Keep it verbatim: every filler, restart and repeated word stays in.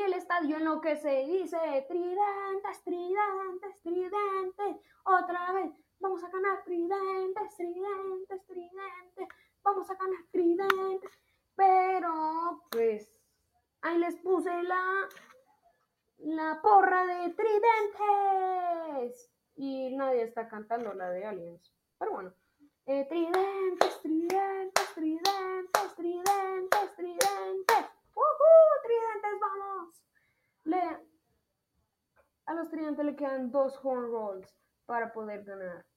el estadio en lo que se dice, tridentes, tridentes, tridentes, otra vez, vamos a ganar, tridentes, tridentes, tridentes, vamos a ganar, tridentes, pero pues ahí les puse la, la porra de tridentes y nadie está cantando la de Aliens, pero bueno, eh, tridentes, tridentes, tridentes, tridentes, tridentes, ¡uh-huh! Tridentes, vamos. Le, a los tridentes le quedan dos home rolls para poder ganar.